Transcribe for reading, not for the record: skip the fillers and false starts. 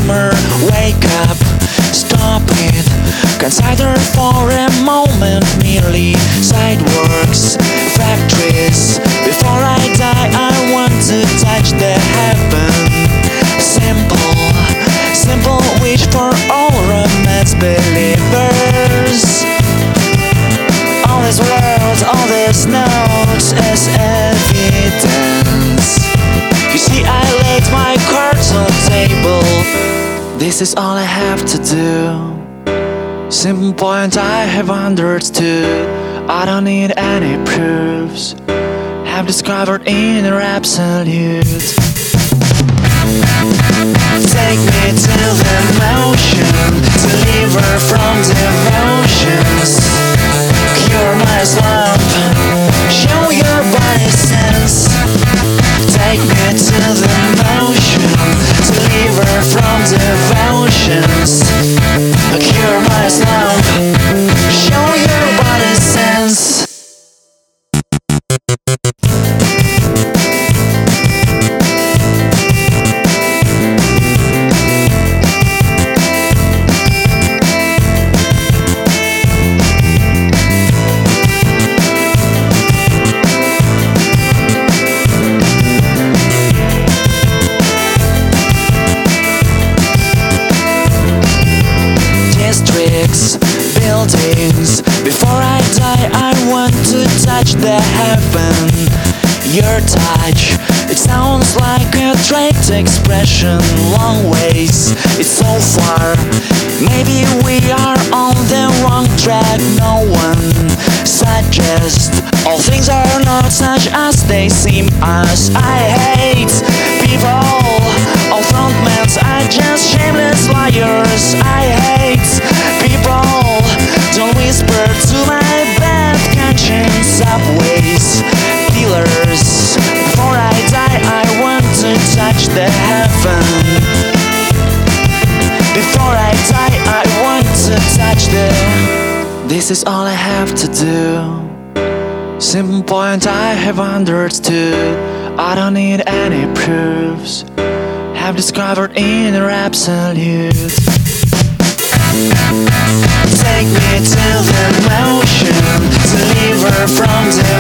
dreamer, wake up, stop it. Consider for a moment merely side works, factories. Before I die, I want to touch the heaven. Simple, simple wish for all romance believers. All this world, all this notes as evidence. You see, I laid my cards on the table. This is all I have to do. Simple point I have understood. I don't need any proofs. Have discovered inner absolute. Take me to the motion, deliver from devotions. Cure my slump, show your body sense. Take me to the motion, deliver from devotions. Cure my slump, show your body sense. Buildings. Before I die, I want to touch the heaven. Your touch, it sounds like a direct expression. Long ways, it's so far. Maybe we are on the wrong track. No one suggests all things are not such as they seem. As I hate people, all frontmen are just shameless liars. I hate people, don't whisper to my bad conscience. Subways, pillars. Before I die, I want to touch the heaven. Before I die, I want to touch the. This is all I have to do. Simple point I have understood. I don't need any proofs. Have discovered inner absolute. Take me to the motion, deliver from the